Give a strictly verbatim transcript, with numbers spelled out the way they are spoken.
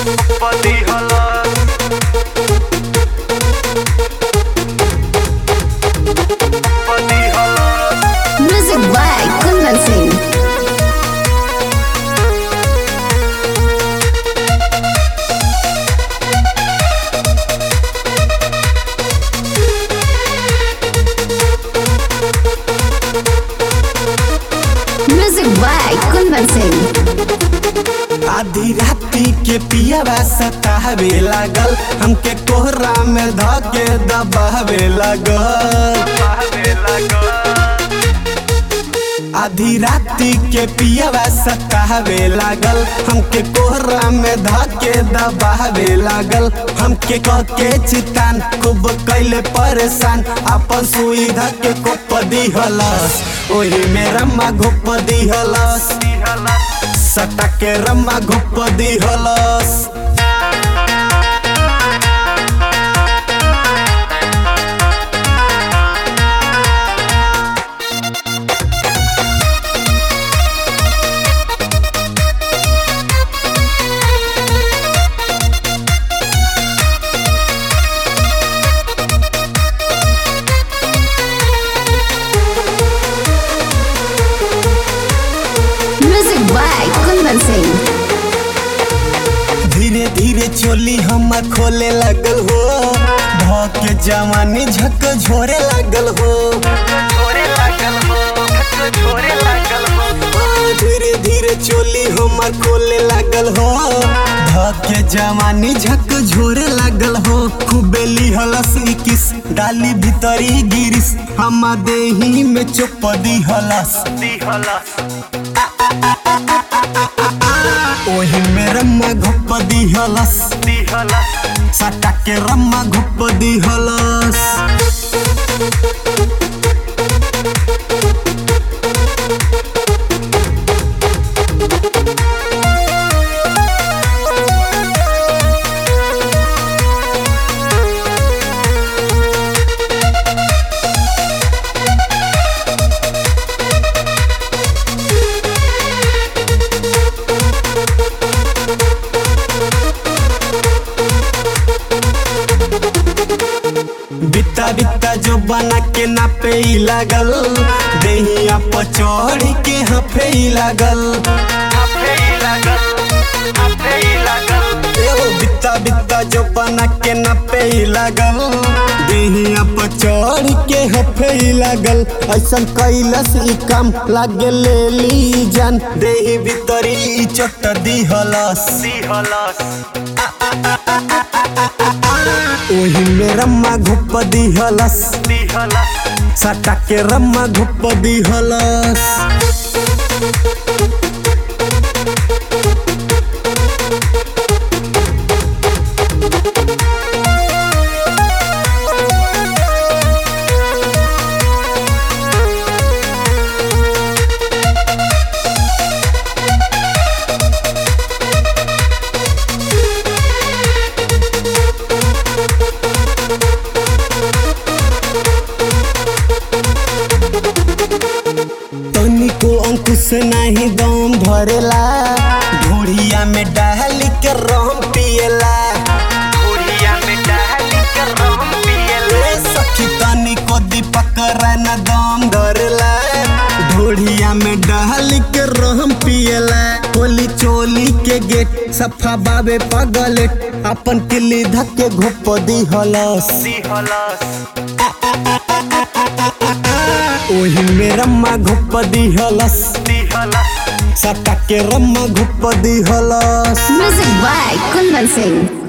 Music by Kundan Singh. Music by Kundan Singh. आधी राती के पियावा सतावे लागल, हमके कोहरा में धके दबावे लागल। आधी राती के पियावा सतावे लागल, हमके कोहरा में धके दबावे लागल। हमके कहके चितान खूब कैले परेशान, अपन सुई धके कोप दिहलस, ओही में रम्मा घोप दिहलस। सटा के रम्मा घोप दिहलस। Music by Kundan Singh. धीरे धीरे चोली हमार खोले लगल हो, धके जवानी झक झोरे लगल हो। धीरे धीरे चोली हमार खोले लगल हो, धके जवानी झक झोरे लगल हो। खूबे लिहलस किस डाली भीतरी गिरिस, हमा देही में चुप दिहलस। ओही में रम्मा घोप दिहलस, सटा के रम्मा घोप दिहलस। बिता बिता जो बना के नापे ही लागल, देहिया पर चढ़ के हफे ही लागल। एहो बिता बिता जो बना के नापे ही लागल, देहिया पर चढ़ के हफे ही लागल। ऐसन कैलस ई काम लागे ले ली जान, देही भीतरी चोट दिहलस। ओही में रम्मा घोप दिहलस, सटा के रम्मा घोप दिहलस। तनिको अंकुश नहीं दम धरेला, ढोढ़िया में डाल के रम पिएला। ए सखी तनिको दीपक न दम धरेला, ढोढ़िया में डाल के रम पिएला। होली चोली के गेट सफा बाबे पगले, अपन किली धके घोप दिहलस। ओही में रम्मा घोप दिहलस, सटा के रम्मा घोप दिहलस। Music by Kundan Singh.